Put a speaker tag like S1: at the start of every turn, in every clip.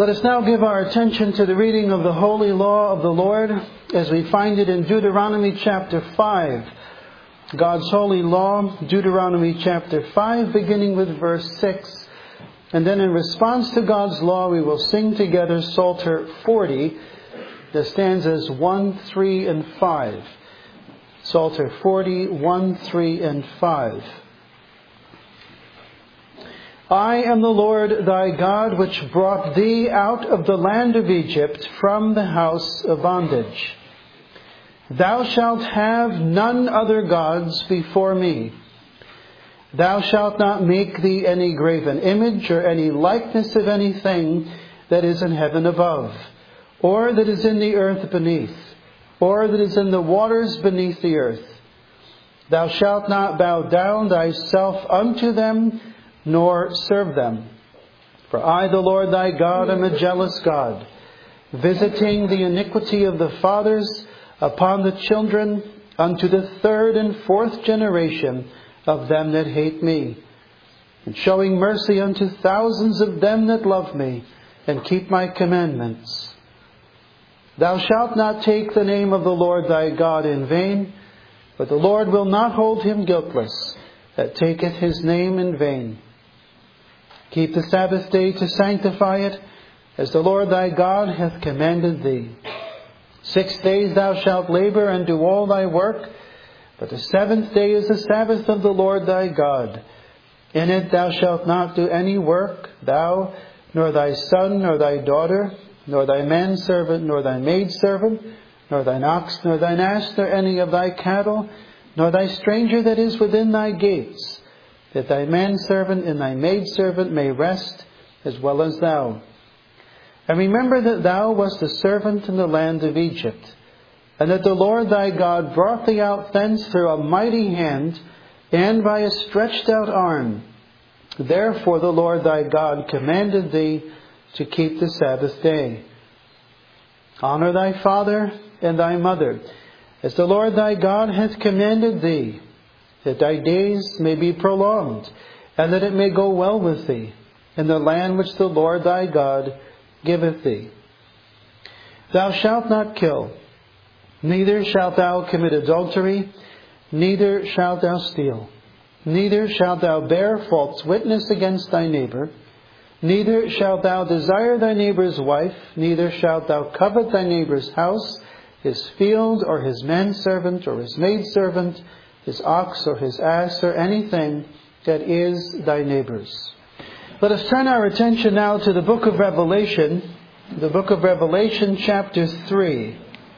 S1: Let us now give our attention to the reading of the holy law of the Lord as we find it in Deuteronomy chapter 5. God's holy law, Deuteronomy chapter 5, beginning with verse 6. And then in response to God's law, we will sing together Psalter 40, the stanzas 1, 3, and 5. Psalter 40, 1, 3, and 5. I am the Lord thy God, which brought thee out of the land of Egypt from the house of bondage. Thou shalt have none other gods before me. Thou shalt not make thee any graven image or any likeness of anything that is in heaven above, or that is in the earth beneath, or that is in the waters beneath the earth. Thou shalt not bow down thyself unto them, nor serve them. For I, the Lord thy God, am a jealous God, visiting the iniquity of the fathers upon the children unto the third and fourth generation of them that hate me, and showing mercy unto thousands of them that love me and keep my commandments. Thou shalt not take the name of the Lord thy God in vain, but the Lord will not hold him guiltless that taketh his name in vain. Keep the Sabbath day to sanctify it, as the Lord thy God hath commanded thee. 6 days thou shalt labor and do all thy work, but the seventh day is the Sabbath of the Lord thy God. In it thou shalt not do any work, thou, nor thy son, nor thy daughter, nor thy manservant, nor thy maidservant, nor thine ox, nor thine ass, nor any of thy cattle, nor thy stranger that is within thy gates, that thy manservant and thy maidservant may rest as well as thou. And remember that thou wast a servant in the land of Egypt, and that the Lord thy God brought thee out thence through a mighty hand, and by a stretched out arm. Therefore the Lord thy God commanded thee to keep the Sabbath day. Honor thy father and thy mother, as the Lord thy God hath commanded thee, that thy days may be prolonged, and that it may go well with thee in the land which the Lord thy God giveth thee. Thou shalt not kill, neither shalt thou commit adultery, neither shalt thou steal, neither shalt thou bear false witness against thy neighbor, neither shalt thou desire thy neighbor's wife, neither shalt thou covet thy neighbor's house, his field, or his manservant, or his maidservant, his ox, or his ass, or anything that is thy neighbor's. Let us turn our attention now to the book of Revelation chapter 3.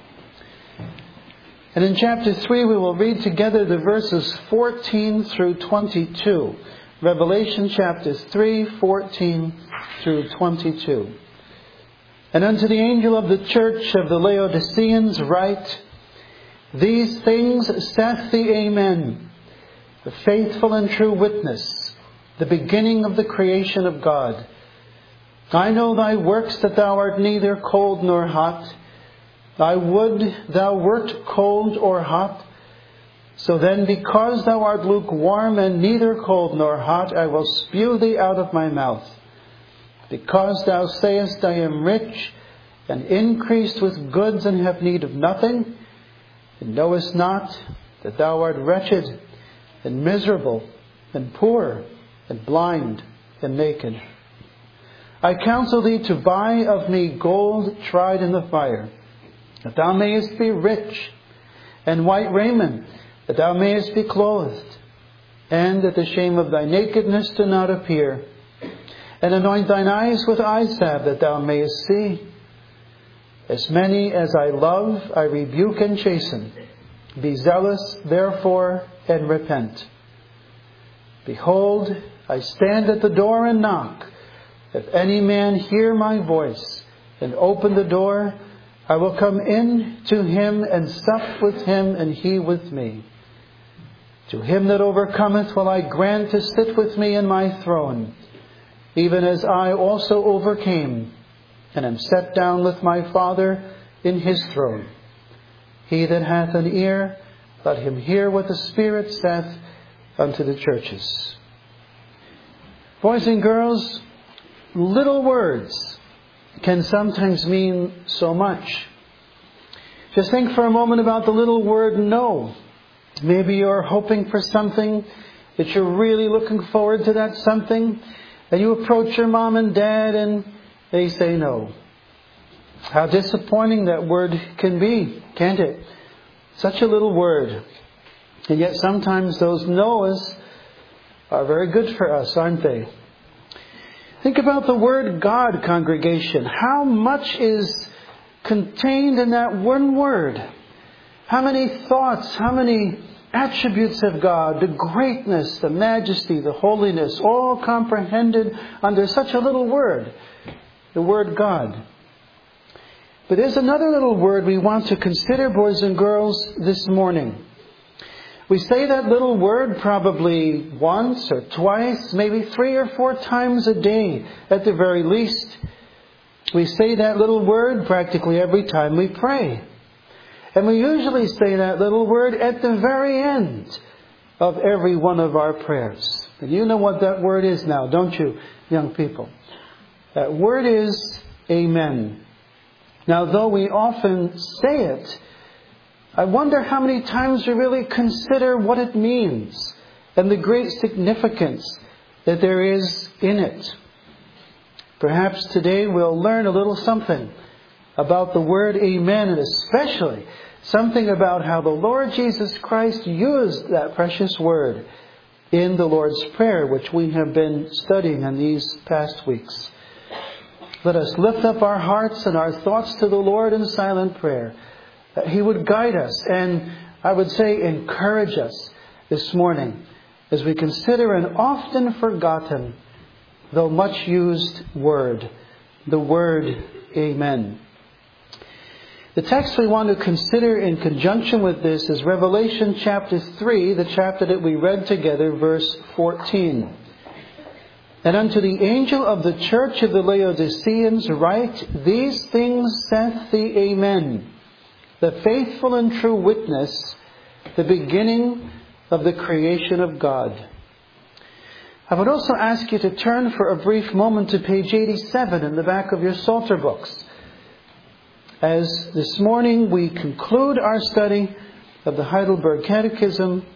S1: And in chapter 3 we will read together the verses 14 through 22. Revelation chapter 3, 14 through 22. And unto the angel of the church of the Laodiceans write, These things saith the Amen, the faithful and true witness, the beginning of the creation of God. I know thy works, that thou art neither cold nor hot. I would thou wert cold or hot. So then, because thou art lukewarm and neither cold nor hot, I will spew thee out of my mouth. Because thou sayest, I am rich and increased with goods and have need of nothing, and knowest not that thou art wretched and miserable and poor and blind and naked. I counsel thee to buy of me gold tried in the fire, that thou mayest be rich, and white raiment, that thou mayest be clothed, and that the shame of thy nakedness do not appear. And anoint thine eyes with eye salve, that thou mayest see. As many as I love, I rebuke and chasten. Be zealous, therefore, and repent. Behold, I stand at the door and knock. If any man hear my voice and open the door, I will come in to him and sup with him, and he with me. To him that overcometh will I grant to sit with me in my throne, even as I also overcame, and am set down with my Father in his throne. He that hath an ear, let him hear what the Spirit saith unto the churches. Boys and girls, little words can sometimes mean so much. Just think for a moment about the little word no. Maybe you're hoping for something, that you're really looking forward to that something, and you approach your mom and dad and they say no. How disappointing that word can be, can't it? Such a little word. And yet sometimes those no's are very good for us, aren't they? Think about the word God, congregation. How much is contained in that one word? How many thoughts, how many attributes of God, the greatness, the majesty, the holiness, all comprehended under such a little word, the word God. But there's another little word we want to consider, boys and girls, this morning. We say that little word probably once or twice, maybe 3 or 4 times a day at the very least. We say that little word practically every time we pray. And we usually say that little word at the very end of every one of our prayers. And you know what that word is now, don't you, young people? That word is Amen. Now, though we often say it, I wonder how many times we really consider what it means and the great significance that there is in it. Perhaps today we'll learn a little something about the word Amen, and especially something about how the Lord Jesus Christ used that precious word in the Lord's Prayer, which we have been studying in these past weeks. Let us lift up our hearts and our thoughts to the Lord in silent prayer, that He would guide us and, I would say, encourage us this morning as we consider an often forgotten, though much used word, the word Amen. The text we want to consider in conjunction with this is Revelation chapter 3, the chapter that we read together, verse 14. And unto the angel of the church of the Laodiceans write, These things saith the Amen, the faithful and true witness, the beginning of the creation of God. I would also ask you to turn for a brief moment to page 87 in the back of your Psalter books, as this morning we conclude our study of the Heidelberg Catechism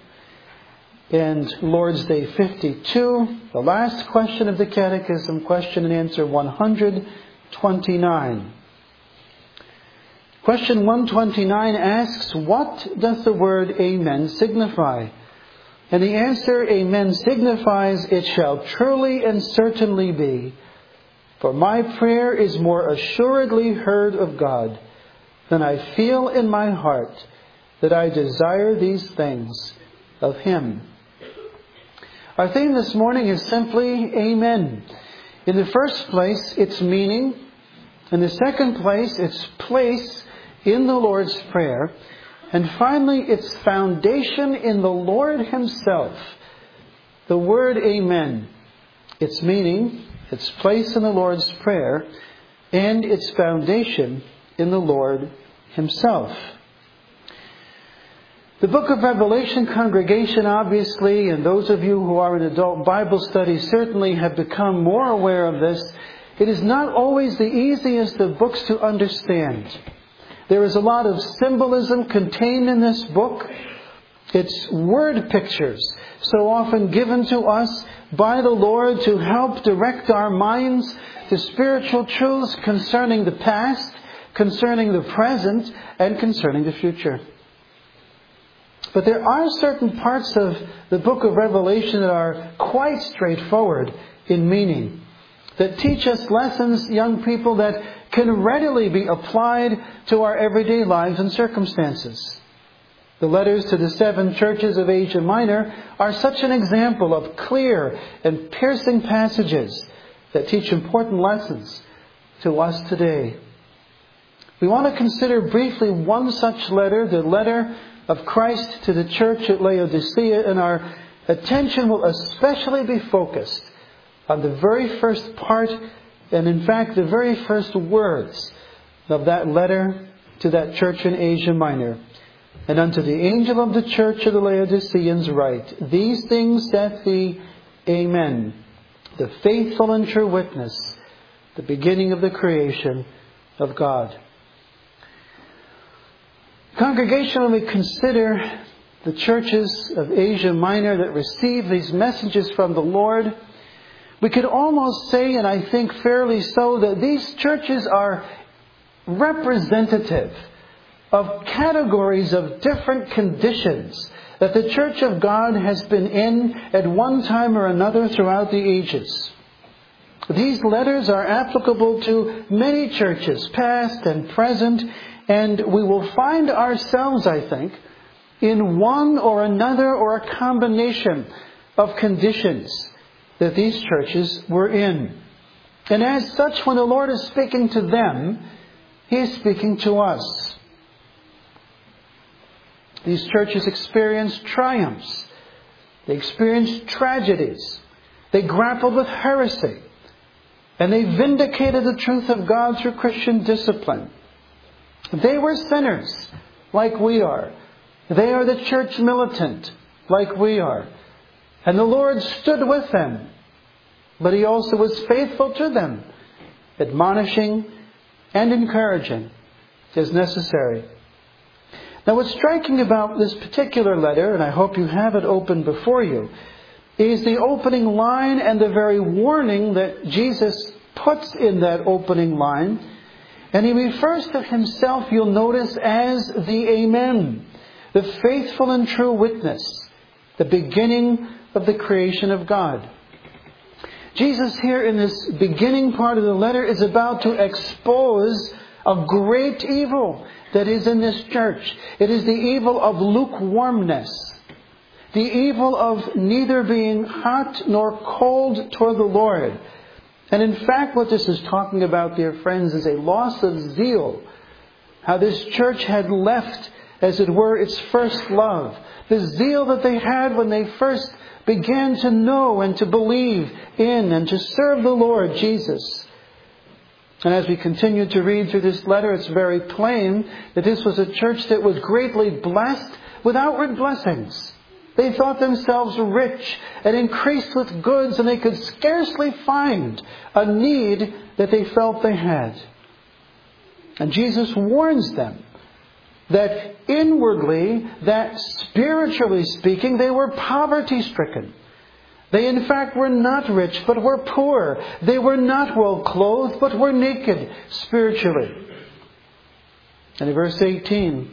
S1: and Lord's Day 52, the last question of the Catechism, question and answer 129. Question 129 asks, what does the word Amen signify? And the answer, Amen, signifies, it shall truly and certainly be. For my prayer is more assuredly heard of God than I feel in my heart that I desire these things of Him. Our theme this morning is simply Amen. In the first place, its meaning. In the second place, its place in the Lord's Prayer. And finally, its foundation in the Lord Himself. The word Amen, its meaning, its place in the Lord's Prayer, and its foundation in the Lord Himself. The book of Revelation, congregation, obviously, and those of you who are in adult Bible study certainly have become more aware of this. It is not always the easiest of books to understand. There is a lot of symbolism contained in this book. It's word pictures, so often given to us by the Lord to help direct our minds to spiritual truths concerning the past, concerning the present, and concerning the future. But there are certain parts of the book of Revelation that are quite straightforward in meaning, that teach us lessons, young people, that can readily be applied to our everyday lives and circumstances. The letters to the 7 churches of Asia Minor are such an example of clear and piercing passages that teach important lessons to us today. We want to consider briefly one such letter, the letter of Christ to the church at Laodicea, and our attention will especially be focused on the very first part, and in fact the very first words of that letter to that church in Asia Minor. And unto the angel of the church of the Laodiceans write, These things saith the Amen, the faithful and true witness, the beginning of the creation of God. Congregation, when we consider the churches of Asia Minor that receive these messages from the Lord, we could almost say, and I think fairly so, that these churches are representative of categories of different conditions that the Church of God has been in at one time or another throughout the ages. These letters are applicable to many churches, past and present, and we will find ourselves, I think, in one or another or a combination of conditions that these churches were in. And as such, when the Lord is speaking to them, He is speaking to us. These churches experienced triumphs. They experienced tragedies. They grappled with heresy. And they vindicated the truth of God through Christian discipline. They were sinners, like we are. They are the church militant, like we are. And the Lord stood with them. But He also was faithful to them, admonishing and encouraging as necessary. Now, what's striking about this particular letter, and I hope you have it open before you, is the opening line and the very warning that Jesus puts in that opening line. And He refers to Himself, you'll notice, as the Amen, the faithful and true witness, the beginning of the creation of God. Jesus here in this beginning part of the letter is about to expose a great evil that is in this church. It is the evil of lukewarmness. The evil of neither being hot nor cold toward the Lord. And in fact, what this is talking about, dear friends, is a loss of zeal. How this church had left, as it were, its first love. The zeal that they had when they first began to know and to believe in and to serve the Lord Jesus. And as we continue to read through this letter, it's very plain that this was a church that was greatly blessed with outward blessings. They thought themselves rich and increased with goods, and they could scarcely find a need that they felt they had. And Jesus warns them that inwardly, that spiritually speaking, they were poverty-stricken. They in fact were not rich, but were poor. They were not well clothed, but were naked spiritually. And in verse 18,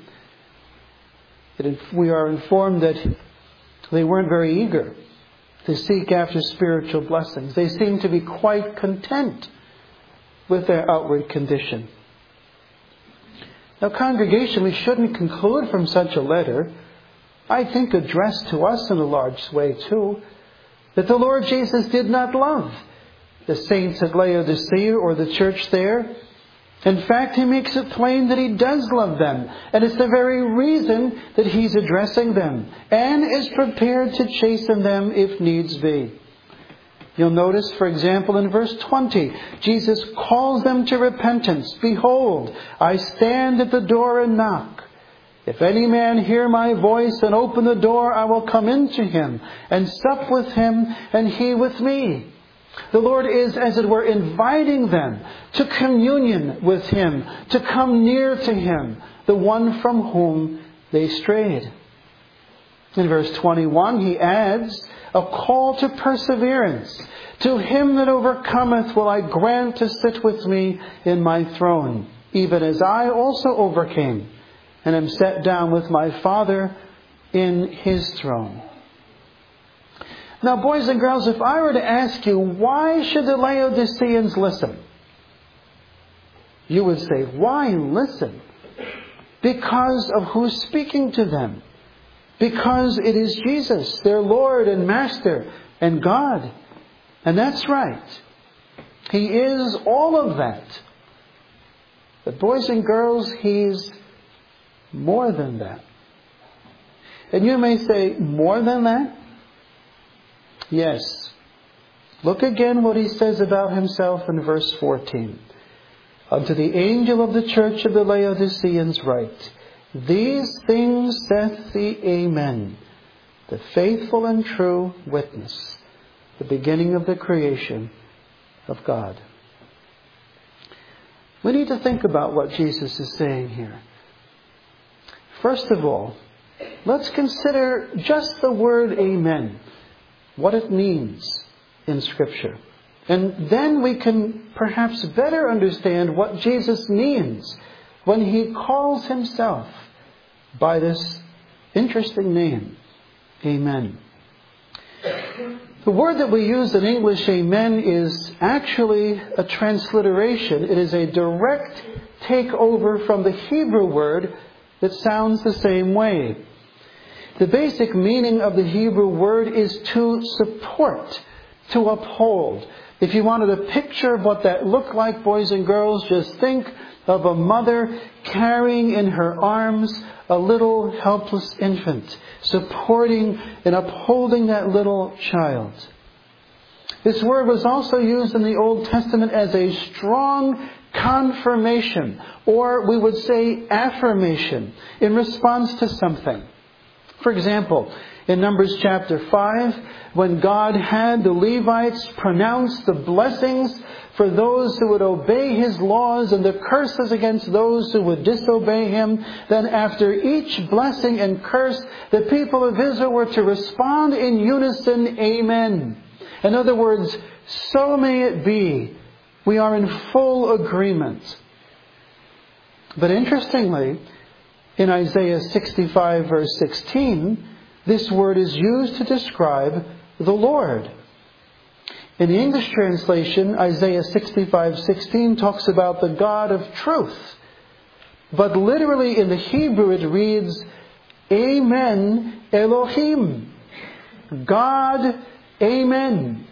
S1: we are informed that they weren't very eager to seek after spiritual blessings. They seemed to be quite content with their outward condition. Now, congregation, we shouldn't conclude from such a letter, I think addressed to us in a large way too, that the Lord Jesus did not love the saints at Laodicea or the church there. In fact, He makes it plain that He does love them. And it's the very reason that He's addressing them and is prepared to chasten them if needs be. You'll notice, for example, in verse 20, Jesus calls them to repentance. Behold, I stand at the door and knock. If any man hear my voice and open the door, I will come into him and sup with him and he with me. The Lord is, as it were, inviting them to communion with Him, to come near to Him, the one from whom they strayed. In verse 21, He adds a call to perseverance. To him that overcometh will I grant to sit with me in my throne, even as I also overcame and am set down with my Father in His throne. Now, boys and girls, if I were to ask you, why should the Laodiceans listen? You would say, why listen? Because of who's speaking to them. Because it is Jesus, their Lord and Master and God. And that's right. He is all of that. But boys and girls, He's more than that. And you may say, more than that? Yes. Look again what He says about Himself in verse 14. Unto the angel of the church of the Laodiceans write, These things saith the Amen, the faithful and true witness, the beginning of the creation of God. We need to think about what Jesus is saying here. First of all, let's consider just the word amen, what it means in Scripture. And then we can perhaps better understand what Jesus means when He calls Himself by this interesting name, Amen. The word that we use in English, amen, is actually a transliteration. It is a direct takeover from the Hebrew word that sounds the same way. The basic meaning of the Hebrew word is to support, to uphold. If you wanted a picture of what that looked like, boys and girls, just think of a mother carrying in her arms a little helpless infant, supporting and upholding that little child. This word was also used in the Old Testament as a strong confirmation, or we would say affirmation, in response to something. For example, in Numbers chapter 5, when God had the Levites pronounce the blessings for those who would obey His laws and the curses against those who would disobey Him, then after each blessing and curse, the people of Israel were to respond in unison, Amen. In other words, so may it be. We are in full agreement. But interestingly, in Isaiah 65 verse 16, this word is used to describe the Lord. In the English translation, Isaiah 65:16 talks about the God of truth. But literally in the Hebrew it reads, Amen Elohim. God, Amen.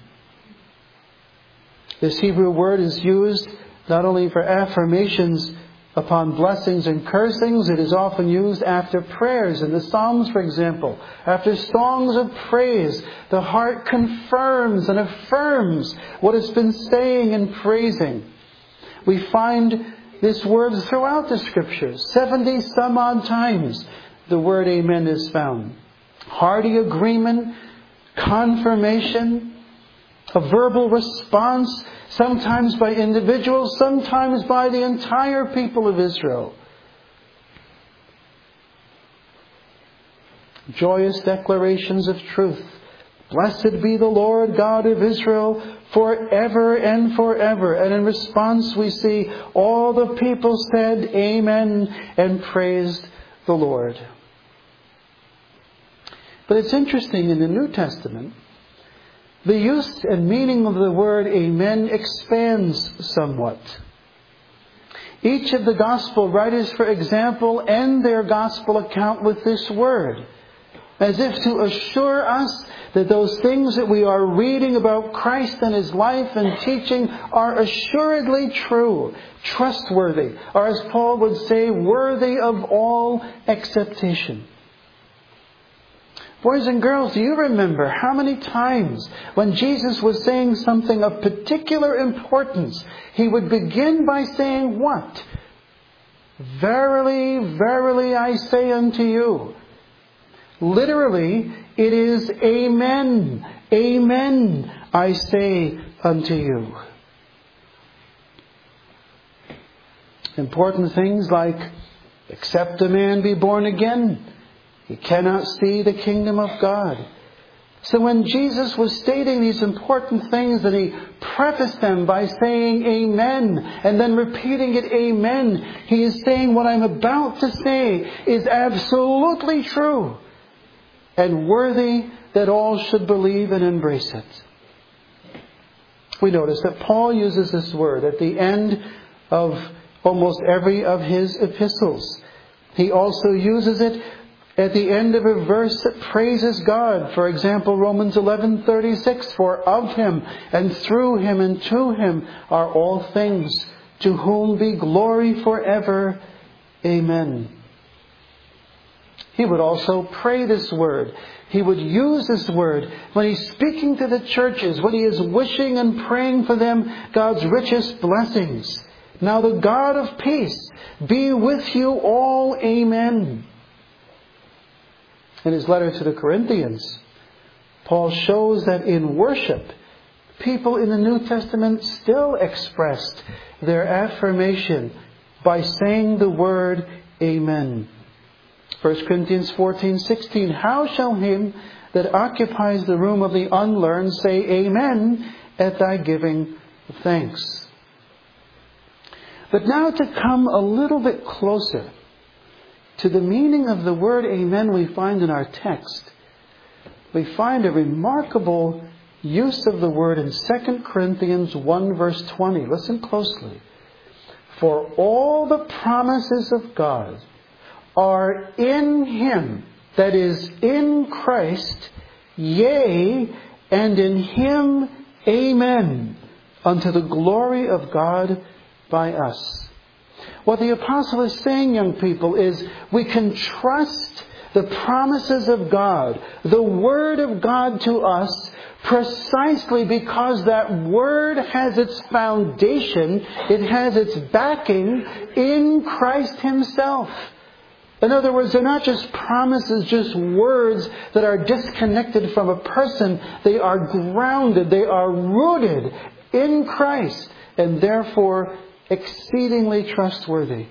S1: This Hebrew word is used not only for affirmations upon blessings and cursings, it is often used after prayers. In the Psalms, for example, after songs of praise, the heart confirms and affirms what it's been saying and praising. We find this word throughout the Scriptures. 70 some odd times the word amen is found. Hearty agreement, confirmation, a verbal response, sometimes by individuals, sometimes by the entire people of Israel. Joyous declarations of truth. Blessed be the Lord God of Israel forever and forever. And in response we see all the people said Amen and praised the Lord. But it's interesting, in the New Testament, the use and meaning of the word amen expands somewhat. Each of the gospel writers, for example, end their gospel account with this word, as if to assure us that those things that we are reading about Christ and His life and teaching are assuredly true, trustworthy, or as Paul would say, worthy of all acceptation. Boys and girls, do you remember how many times when Jesus was saying something of particular importance, He would begin by saying what? Verily, verily, I say unto you. Literally, it is Amen, Amen, I say unto you. Important things like, except a man be born again, he cannot see the kingdom of God. So when Jesus was stating these important things, and He prefaced them by saying Amen and then repeating it Amen, He is saying what I'm about to say is absolutely true and worthy that all should believe and embrace it. We notice that Paul uses this word at the end of almost every of his epistles. He also uses it at the end of a verse that praises God. For example, Romans 11:36, for of Him and through Him and to Him are all things, to whom be glory forever. Amen. He would also pray this word. He would use this word when He's speaking to the churches, when He is wishing and praying for them God's richest blessings. Now the God of peace be with you all. Amen. In his letter to the Corinthians, Paul shows that in worship, people in the New Testament still expressed their affirmation by saying the word Amen. 1 Corinthians 14:16, how shall him that occupies the room of the unlearned say Amen at thy giving thanks? But now to come a little bit closer to the meaning of the word Amen we find in our text, we find a remarkable use of the word in 2 Corinthians 1 verse 20. Listen closely. For all the promises of God are in Him, that is, in Christ, yea, and in Him, Amen, unto the glory of God by us. What the apostle is saying, young people, is we can trust the promises of God, the Word of God to us, precisely because that Word has its foundation, it has its backing in Christ Himself. In other words, they're not just promises, just words that are disconnected from a person. They are grounded, they are rooted in Christ, and therefore exceedingly trustworthy.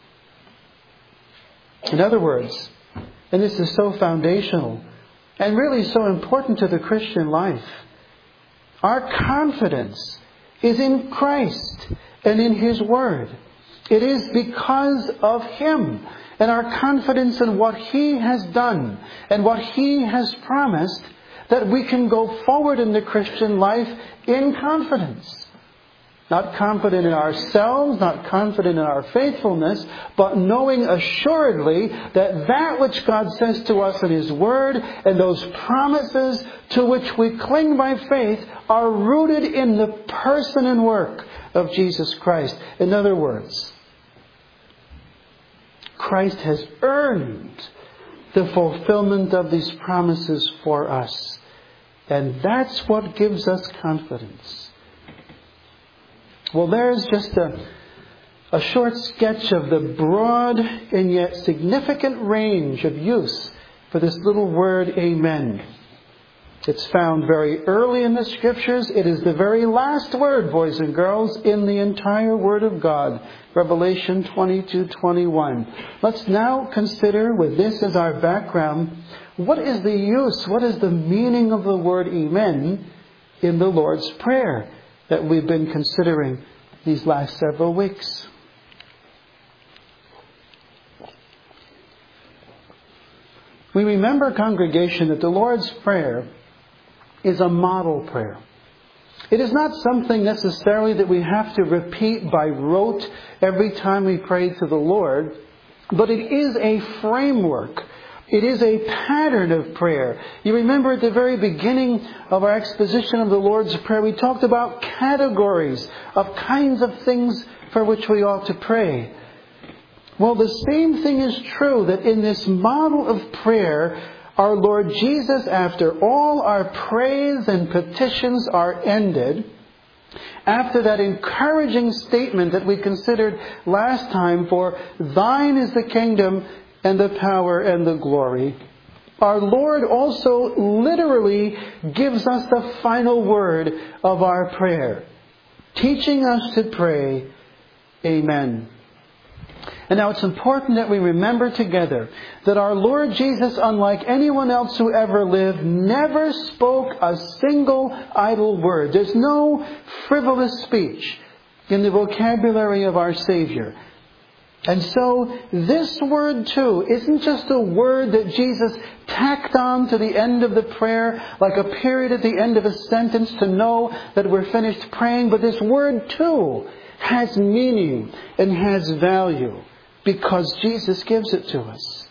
S1: In other words, and this is so foundational and really so important to the Christian life, our confidence is in Christ and in His Word. It is because of Him and our confidence in what He has done and what He has promised that we can go forward in the Christian life in confidence. Not confident in ourselves, not confident in our faithfulness, but knowing assuredly that that which God says to us in His Word and those promises to which we cling by faith are rooted in the person and work of Jesus Christ. In other words, Christ has earned the fulfillment of these promises for us. And that's what gives us confidence. Well, there's just a short sketch of the broad and yet significant range of use for this little word Amen. It's found very early in the Scriptures. It is the very last word, boys and girls, in the entire Word of God. Revelation 22:21. Let's now consider, with this as our background, what is the use, what is the meaning of the word Amen in the Lord's Prayer that we've been considering these last several weeks. We remember, congregation, that the Lord's Prayer is a model prayer. It is not something necessarily that we have to repeat by rote every time we pray to the Lord, but it is a framework. It is a pattern of prayer. You remember at the very beginning of our exposition of the Lord's Prayer, we talked about categories of kinds of things for which we ought to pray. Well, the same thing is true, that in this model of prayer, our Lord Jesus, after all our praise and petitions are ended, after that encouraging statement that we considered last time, for thine is the kingdom and the power and the glory, our Lord also literally gives us the final word of our prayer, teaching us to pray, Amen. And now it's important that we remember together that our Lord Jesus, unlike anyone else who ever lived, never spoke a single idle word. There's no frivolous speech in the vocabulary of our Savior. And so this word too isn't just a word that Jesus tacked on to the end of the prayer, like a period at the end of a sentence to know that we're finished praying. But this word too has meaning and has value because Jesus gives it to us.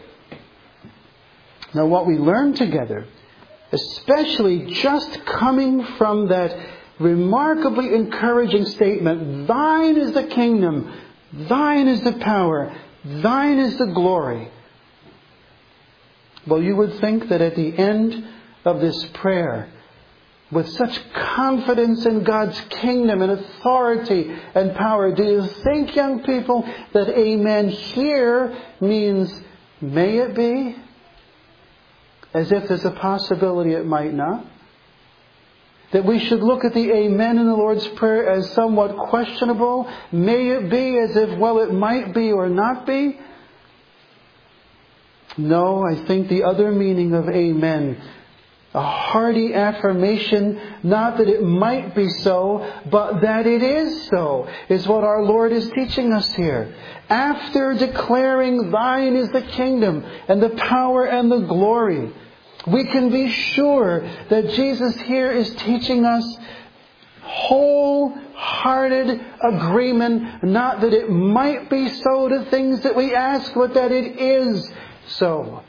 S1: Now what we learn together, especially just coming from that remarkably encouraging statement, thine is the kingdom, thine is the power, thine is the glory. Well, you would think that at the end of this prayer, with such confidence in God's kingdom and authority and power, do you think, young people, that Amen here means may it be? As if there's a possibility it might not? that we should look at the amen in the Lord's Prayer as somewhat questionable? May it be, as if, well, it might be or not be? No, I think the other meaning of amen, a hearty affirmation, not that it might be so, but that it is so, is what our Lord is teaching us here. After declaring, thine is the kingdom and the power and the glory, we can be sure that Jesus here is teaching us wholehearted agreement, not that it might be so to things that we ask, but that it is so.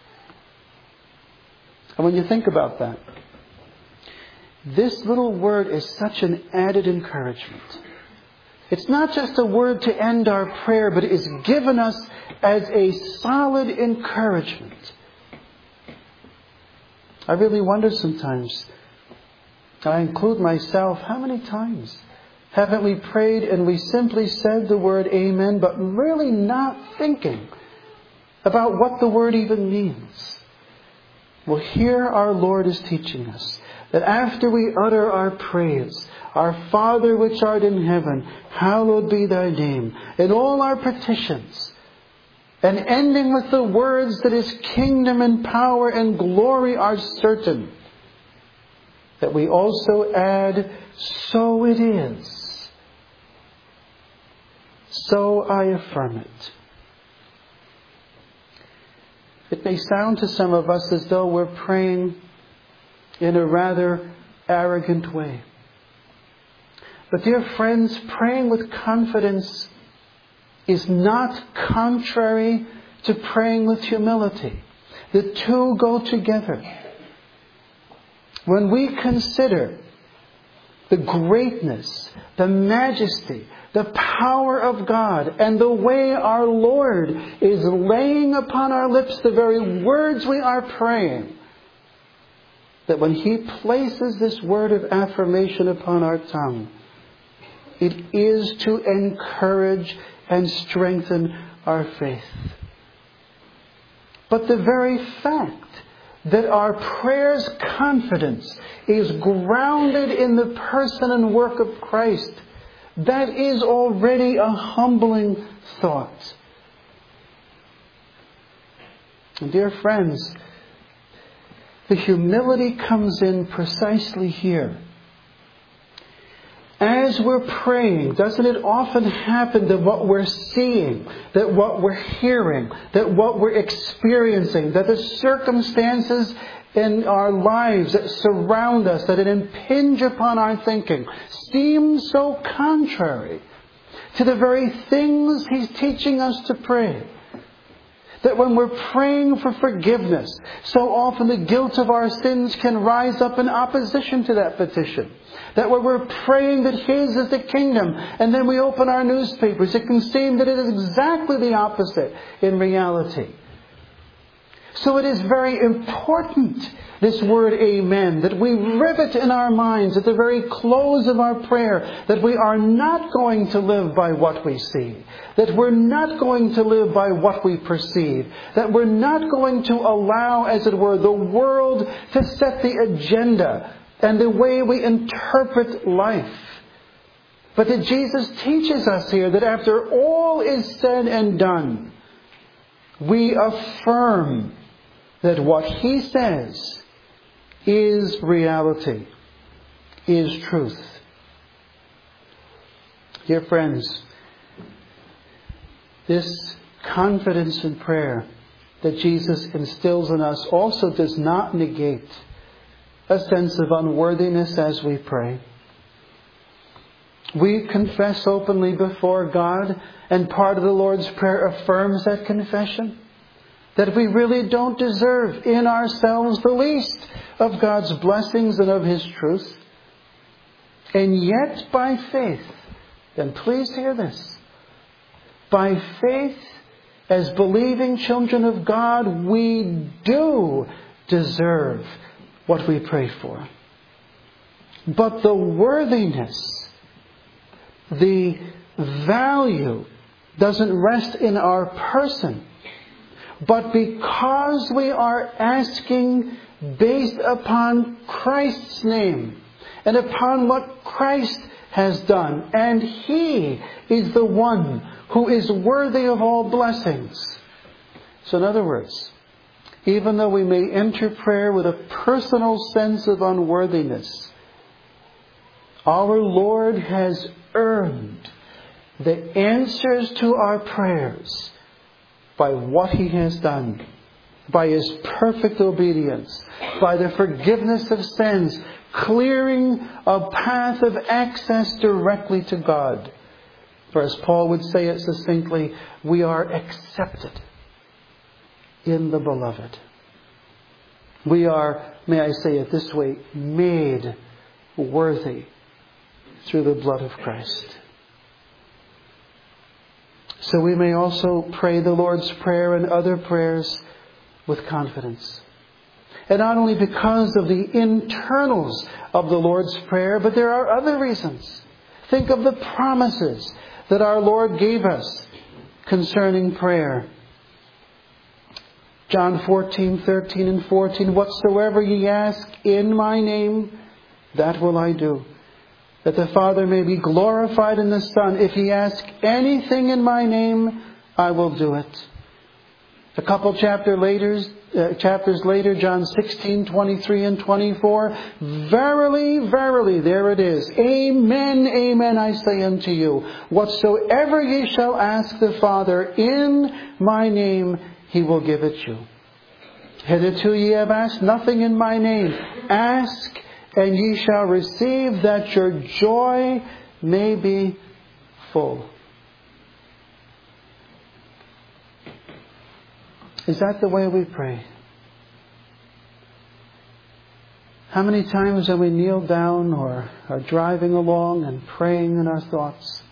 S1: And when you think about that, this little word is such an added encouragement. It's not just a word to end our prayer, but it is given us as a solid encouragement. I really wonder sometimes, I include myself, how many times haven't we prayed and we simply said the word amen, but really not thinking about what the word even means? Well, here our Lord is teaching us that after we utter our praise, our Father which art in heaven, hallowed be thy name, and all our petitions, and ending with the words that His kingdom and power and glory are certain, that we also add, so it is. So I affirm it. It may sound to some of us as though we're praying in a rather arrogant way. But dear friends, praying with confidence is not contrary to praying with humility. The two go together. When we consider the greatness, the majesty, the power of God, and the way our Lord is laying upon our lips the very words we are praying, that when He places this word of affirmation upon our tongue, it is to encourage and strengthen our faith. But the very fact that our prayer's confidence is grounded in the person and work of Christ, that is already a humbling thought. And dear friends, the humility comes in precisely here. As we're praying, doesn't it often happen that what we're seeing, that what we're hearing, that what we're experiencing, that the circumstances in our lives that surround us, that impinge upon our thinking, seem so contrary to the very things He's teaching us to pray? That when we're praying for forgiveness, so often the guilt of our sins can rise up in opposition to that petition. That when we're praying that His is the kingdom, and then we open our newspapers, it can seem that it is exactly the opposite in reality. So it is very important, this word amen, that we rivet in our minds at the very close of our prayer that we are not going to live by what we see, that we're not going to live by what we perceive, that we're not going to allow, as it were, the world to set the agenda and the way we interpret life. But that Jesus teaches us here that after all is said and done, we affirm that what He says is reality, is truth. Dear friends, this confidence in prayer that Jesus instills in us also does not negate a sense of unworthiness as we pray. We confess openly before God, and part of the Lord's Prayer affirms that confession, that we really don't deserve in ourselves the least of God's blessings and of His truth. And yet by faith, and please hear this, by faith, as believing children of God, we do deserve what we pray for. But the worthiness, the value, doesn't rest in our person, but because we are asking based upon Christ's name and upon what Christ has done. And He is the one who is worthy of all blessings. So in other words, even though we may enter prayer with a personal sense of unworthiness, our Lord has earned the answers to our prayers by what He has done, by His perfect obedience, by the forgiveness of sins, clearing a path of access directly to God. For as Paul would say it succinctly, we are accepted in the Beloved. We are, may I say it this way, made worthy through the blood of Christ. So we may also pray the Lord's Prayer and other prayers with confidence. And not only because of the internals of the Lord's Prayer, but there are other reasons. Think of the promises that our Lord gave us concerning prayer. John 14:13 and 14, whatsoever ye ask in my name, that will I do, that the Father may be glorified in the Son. If ye ask anything in my name, I will do it. A couple chapters later, John 16:23 and 24, verily, verily, there it is. Amen, amen, I say unto you, whatsoever ye shall ask the Father in my name, He will give it you. Hitherto ye have asked nothing in my name. Ask, and ye shall receive, that your joy may be full. Is that the way we pray? How many times have we kneeled down or are driving along and praying in our thoughts?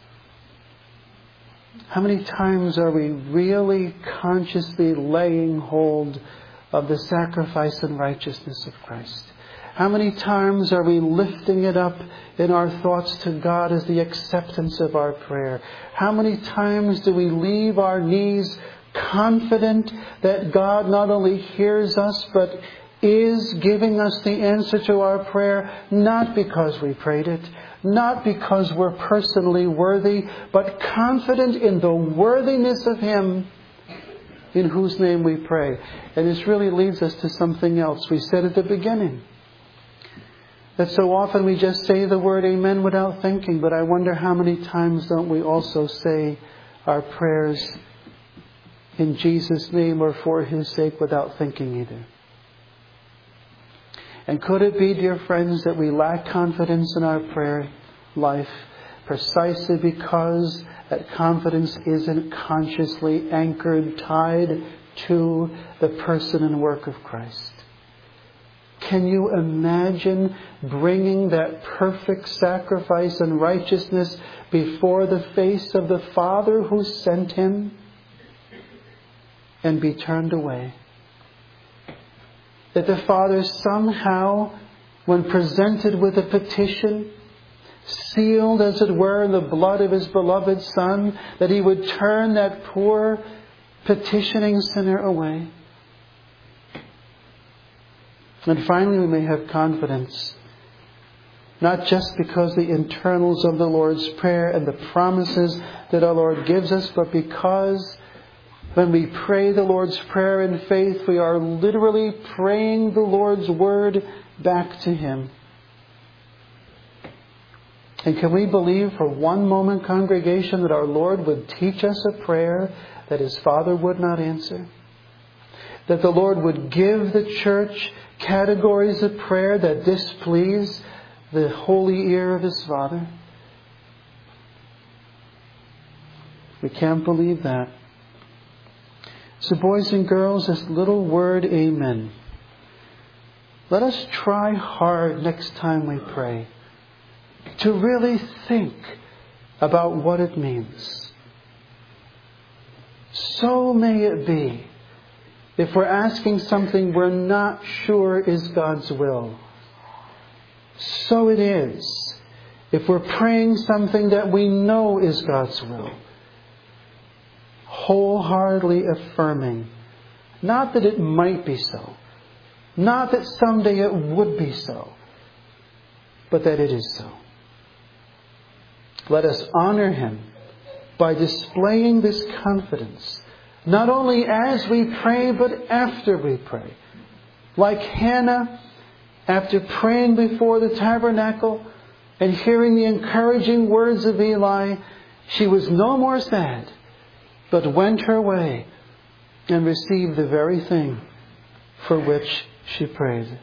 S1: How many times are we really consciously laying hold of the sacrifice and righteousness of Christ? How many times are we lifting it up in our thoughts to God as the acceptance of our prayer? How many times do we leave our knees confident that God not only hears us, but is giving us the answer to our prayer, not because we prayed it, not because we're personally worthy, but confident in the worthiness of Him in whose name we pray. And this really leads us to something else. We said at the beginning that so often we just say the word amen without thinking, but I wonder how many times don't we also say our prayers in Jesus' name or for His sake without thinking either. And could it be, dear friends, that we lack confidence in our prayer life precisely because that confidence isn't consciously anchored, tied to the person and work of Christ? Can you imagine bringing that perfect sacrifice and righteousness before the face of the Father who sent Him and be turned away? That the Father somehow, when presented with a petition, sealed as it were in the blood of His beloved Son, that He would turn that poor petitioning sinner away. And finally, we may have confidence, not just because the internals of the Lord's Prayer and the promises that our Lord gives us, but because when we pray the Lord's Prayer in faith, we are literally praying the Lord's Word back to Him. And can we believe for one moment, congregation, that our Lord would teach us a prayer that His Father would not answer? That the Lord would give the church categories of prayer that displease the holy ear of His Father? We can't believe that. So boys and girls, this little word amen, let us try hard next time we pray to really think about what it means. So may it be, if we're asking something we're not sure is God's will. So it is, if we're praying something that we know is God's will. Wholeheartedly affirming, not that it might be so, not that someday it would be so, but that it is so. Let us honor Him by displaying this confidence, not only as we pray, but after we pray. Like Hannah, after praying before the tabernacle and hearing the encouraging words of Eli, she was no more sad, but went her way and received the very thing for which she prayed.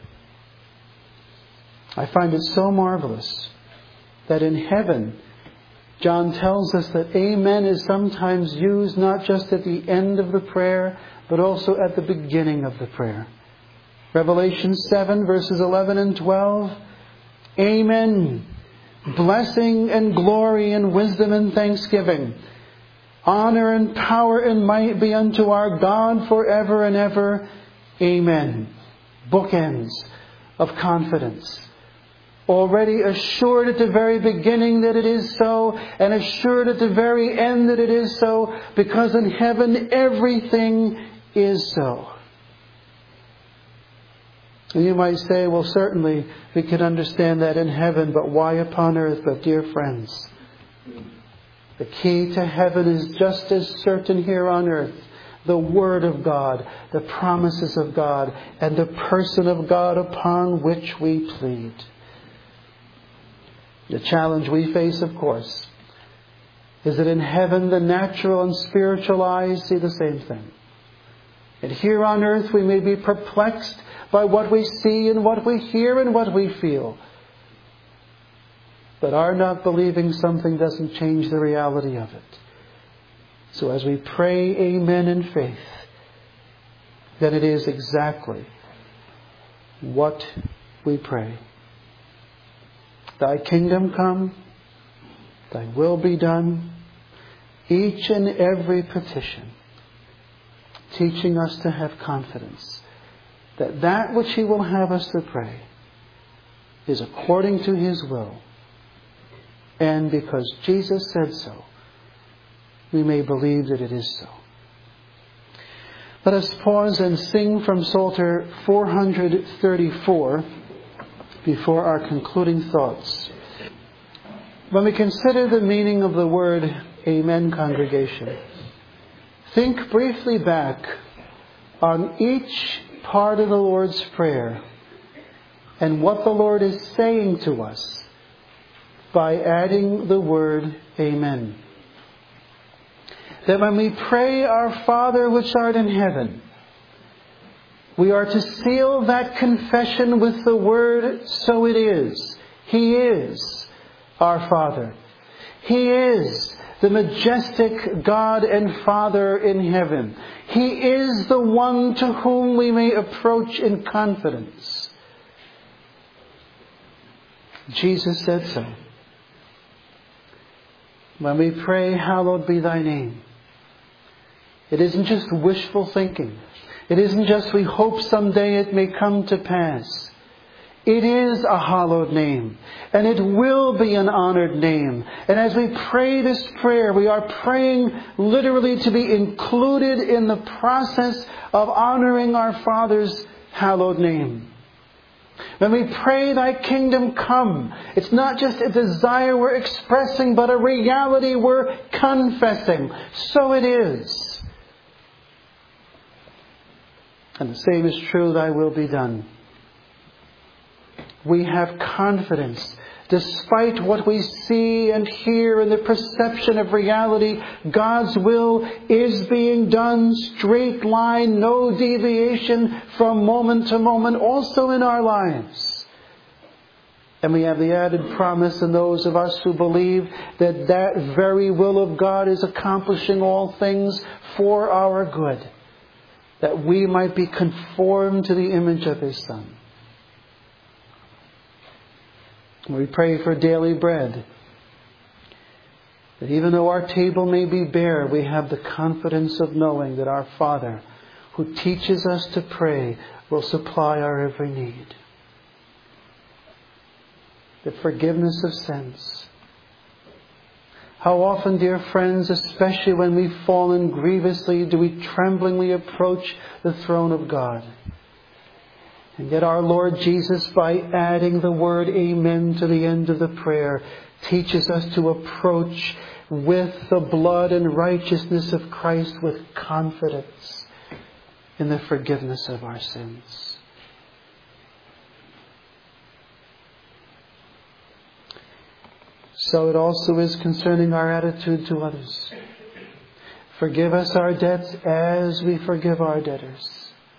S1: I find it so marvelous that in heaven, John tells us that amen is sometimes used not just at the end of the prayer, but also at the beginning of the prayer. Revelation 7 verses 11 and 12. Amen. Blessing and glory and wisdom and thanksgiving. Honor and power and might be unto our God forever and ever. Amen. Bookends of confidence. Already assured at the very beginning that it is so, and assured at the very end that it is so, because in heaven everything is so. And you might say, well, certainly we can understand that in heaven, but why upon earth? But dear friends, the key to heaven is just as certain here on earth. The Word of God, the promises of God, and the person of God upon which we plead. The challenge we face, of course, is that in heaven the natural and spiritual eyes see the same thing. And here on earth we may be perplexed by what we see and what we hear and what we feel. But our not believing something doesn't change the reality of it. So as we pray amen in faith, then it is exactly what we pray. Thy kingdom come, Thy will be done, each and every petition, teaching us to have confidence that that which He will have us to pray is according to His will. And because Jesus said so, we may believe that it is so. Let us pause and sing from Psalter 434 before our concluding thoughts. When we consider the meaning of the word amen, congregation, think briefly back on each part of the Lord's Prayer and what the Lord is saying to us by adding the word amen. That when we pray, Our Father which art in heaven, we are to seal that confession with the word, so it is. He is our Father. He is the majestic God and Father in heaven. He is the one to whom we may approach in confidence. Jesus said so. When we pray, hallowed be Thy name, it isn't just wishful thinking. It isn't just we hope someday it may come to pass. It is a hallowed name, and it will be an honored name. And as we pray this prayer, we are praying literally to be included in the process of honoring our Father's hallowed name. When we pray, Thy kingdom come, it's not just a desire we're expressing, but a reality we're confessing. So it is. And the same is true, Thy will be done. We have confidence, despite what we see and hear in the perception of reality, God's will is being done, straight line, no deviation from moment to moment, also in our lives. And we have the added promise in those of us who believe that that very will of God is accomplishing all things for our good, that we might be conformed to the image of His Son. We pray for daily bread, that even though our table may be bare, we have the confidence of knowing that our Father, who teaches us to pray, will supply our every need. The forgiveness of sins. How often, dear friends, especially when we've fallen grievously, do we tremblingly approach the throne of God? And yet our Lord Jesus, by adding the word amen to the end of the prayer, teaches us to approach with the blood and righteousness of Christ with confidence in the forgiveness of our sins. So it also is concerning our attitude to others. Forgive us our debts as we forgive our debtors.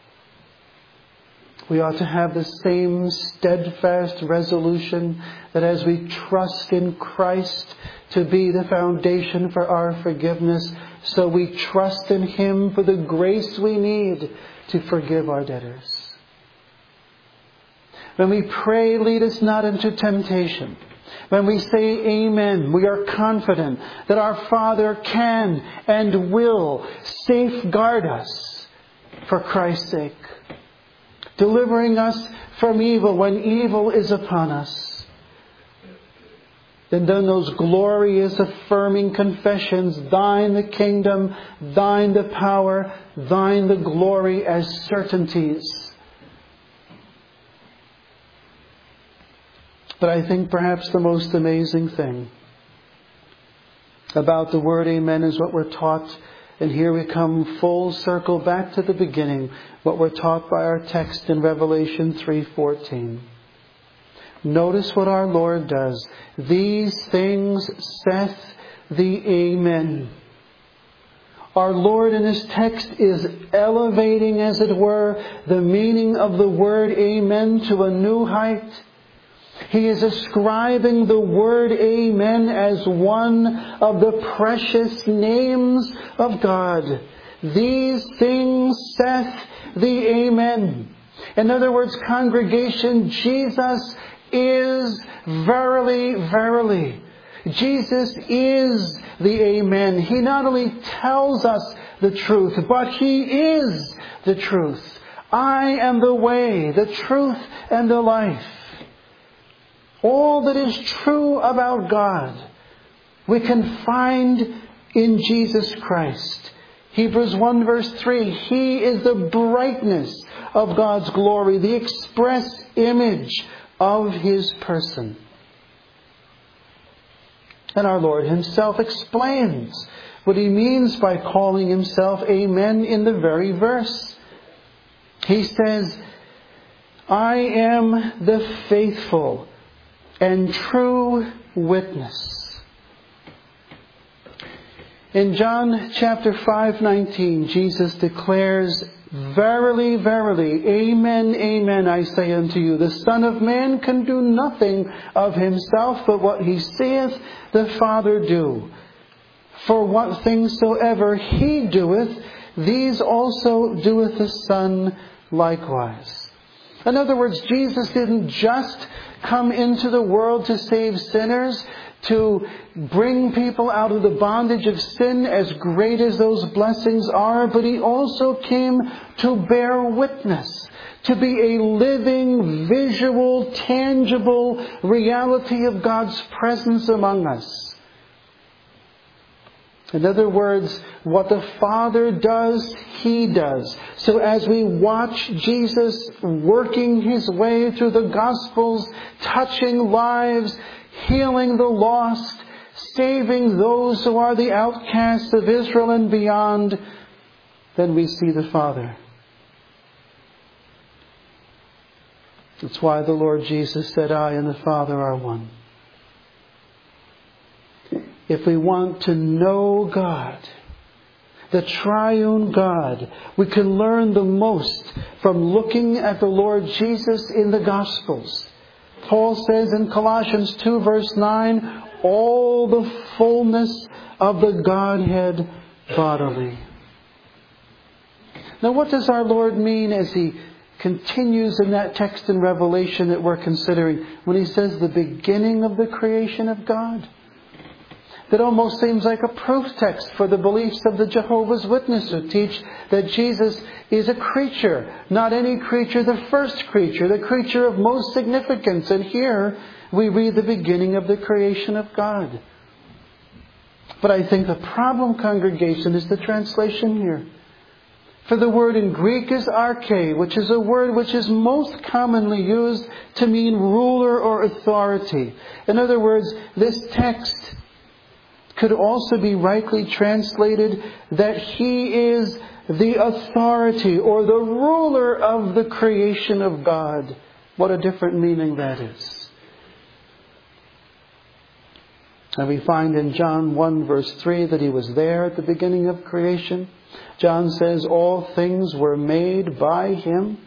S1: We ought to have the same steadfast resolution that as we trust in Christ to be the foundation for our forgiveness, so we trust in Him for the grace we need to forgive our debtors. When we pray, lead us not into temptation. When we say amen, we are confident that our Father can and will safeguard us for Christ's sake, delivering us from evil when evil is upon us. And then those glorious affirming confessions, thine the kingdom, thine the power, thine the glory, as certainties. But I think perhaps the most amazing thing about the word amen is what we're taught. And here we come full circle back to the beginning, what we're taught by our text in Revelation 3:14. Notice what our Lord does. These things saith the Amen. Our Lord in His text is elevating, as it were, the meaning of the word amen to a new height. He is ascribing the word amen as one of the precious names of God. These things saith the Amen. In other words, congregation, Jesus is verily, verily. Jesus is the Amen. He not only tells us the truth, but He is the truth. I am the way, the truth, and the life. All that is true about God, we can find in Jesus Christ. Hebrews 1 verse 3, He is the brightness of God's glory, the express image of His person. And our Lord Himself explains what He means by calling Himself Amen in the very verse. He says, I am the faithful and true witness. In John chapter 5:19, Jesus declares, Verily, verily, amen, amen, I say unto you, the Son of Man can do nothing of himself, but what He saith the Father do. For what things soever He doeth, these also doeth the Son likewise. In other words, Jesus didn't just come into the world to save sinners, to bring people out of the bondage of sin, as great as those blessings are, but He also came to bear witness, to be a living, visual, tangible reality of God's presence among us. In other words, what the Father does, He does. So as we watch Jesus working His way through the Gospels, touching lives, healing the lost, saving those who are the outcasts of Israel and beyond, then we see the Father. That's why the Lord Jesus said, I and the Father are one. If we want to know God, the triune God, we can learn the most from looking at the Lord Jesus in the Gospels. Paul says in Colossians 2 verse 9, all the fullness of the Godhead bodily. Now what does our Lord mean as He continues in that text in Revelation that we're considering when He says the beginning of the creation of God? That almost seems like a proof text for the beliefs of the Jehovah's Witnesses who teach that Jesus is a creature, not any creature, the first creature, the creature of most significance. And here we read the beginning of the creation of God. But I think the problem, congregation, is the translation here. For the word in Greek is arche, which is a word which is most commonly used to mean ruler or authority. In other words, this text could also be rightly translated that He is the authority or the ruler of the creation of God. What a different meaning that is. And we find in John 1 verse 3 that He was there at the beginning of creation. John says all things were made by Him.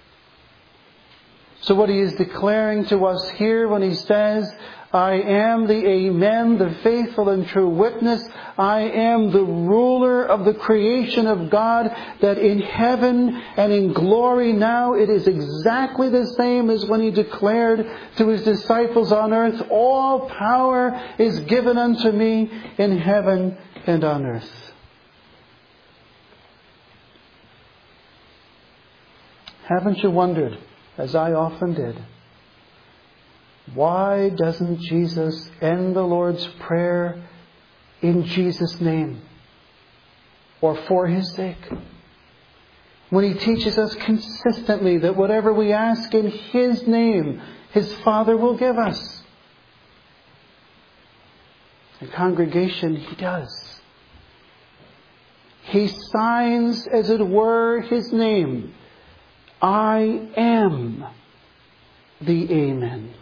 S1: So what He is declaring to us here when He says, I am the Amen, the faithful and true witness. I am the ruler of the creation of God, that in heaven and in glory now it is exactly the same as when He declared to His disciples on earth, all power is given unto me in heaven and on earth. Haven't you wondered, as I often did, why doesn't Jesus end the Lord's Prayer in Jesus' name or for His sake? When He teaches us consistently that whatever we ask in His name, His Father will give us. In congregation, He does. He signs, as it were, His name. I am the Amen.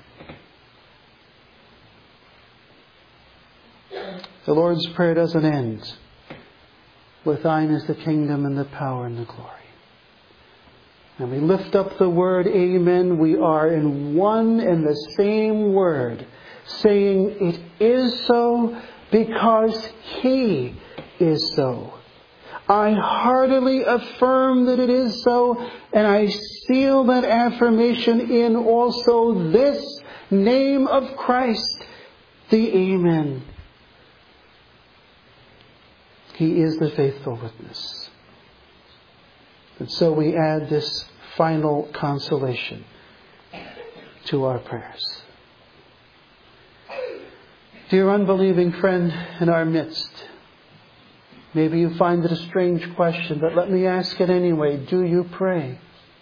S1: The Lord's Prayer doesn't end with Thine is the kingdom and the power and the glory. And we lift up the word Amen. We are in one and the same word, saying it is so because He is so. I heartily affirm that it is so, and I seal that affirmation in also this name of Christ, the Amen. He is the faithful witness. And so we add this final consolation to our prayers. Dear unbelieving friend in our midst, maybe you find it a strange question, but let me ask it anyway. Do you pray?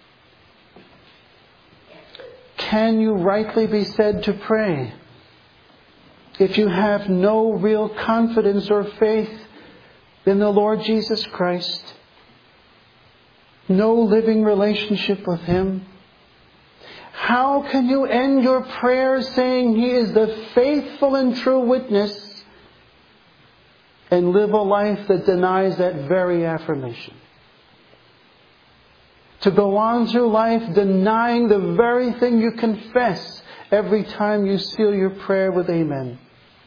S1: Can you rightly be said to pray if you have no real confidence or faith in the Lord Jesus Christ? No living relationship with Him? How can you end your prayer saying He is the faithful and true witness and live a life that denies that very affirmation? To go on through life denying the very thing you confess every time you seal your prayer with Amen.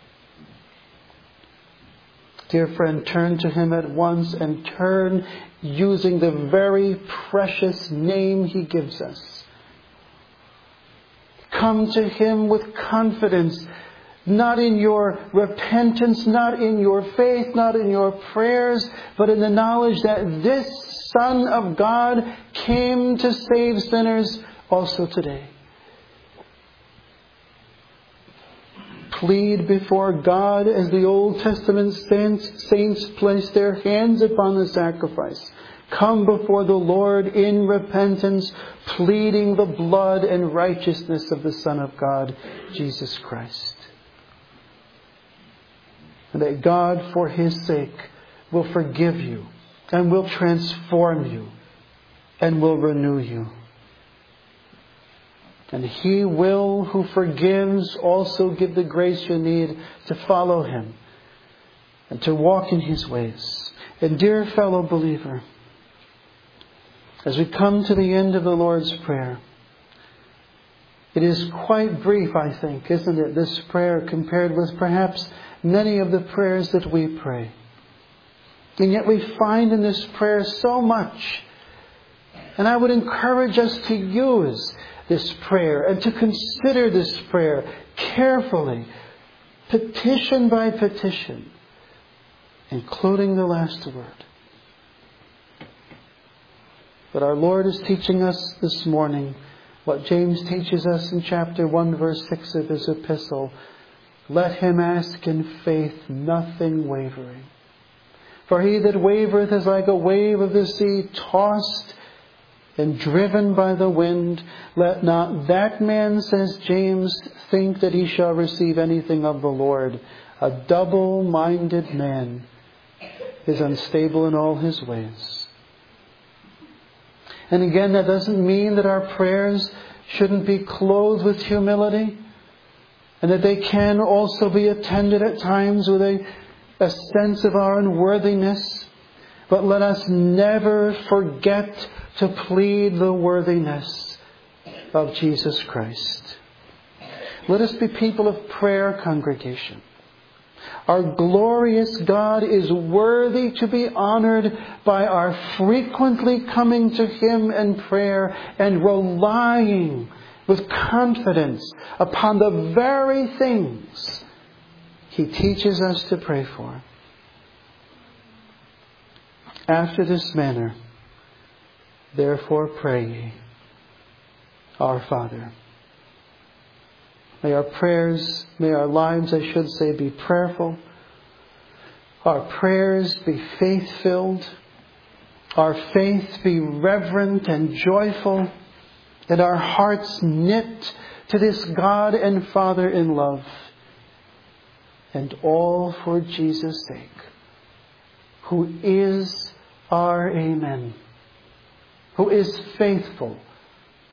S1: Dear friend, turn to Him at once, and turn using the very precious name He gives us. Come to Him with confidence, not in your repentance, not in your faith, not in your prayers, but in the knowledge that this Son of God came to save sinners also today. Plead before God as the Old Testament saints place their hands upon the sacrifice. Come before the Lord in repentance, pleading the blood and righteousness of the Son of God, Jesus Christ. And that God, for His sake, will forgive you and will transform you and will renew you. And He will, who forgives, also give the grace you need to follow Him and to walk in His ways. And dear fellow believer, as we come to the end of the Lord's Prayer, it is quite brief, I think, isn't it, this prayer, compared with perhaps many of the prayers that we pray. And yet we find in this prayer so much. And I would encourage us to use this prayer and to consider this prayer carefully, petition by petition, including the last word. But our Lord is teaching us this morning what James teaches us in chapter 1, verse 6 of his epistle. Let him ask in faith, nothing wavering. For he that wavereth is like a wave of the sea, tossed and driven by the wind. Let not that man, says James, think that he shall receive anything of the Lord. A double-minded man is unstable in all his ways. And again, that doesn't mean that our prayers shouldn't be clothed with humility, and that they can also be attended at times with a sense of our unworthiness. But let us never forget to plead the worthiness of Jesus Christ. Let us be people of prayer, congregation. Our glorious God is worthy to be honored by our frequently coming to Him in prayer and relying with confidence upon the very things He teaches us to pray for. After this manner, therefore pray ye, Our Father. May our prayers, may our lives, I should say, be prayerful. Our prayers be faith-filled. Our faith be reverent and joyful. And our hearts knit to this God and Father in love. And all for Jesus' sake, who is our Amen, who is faithful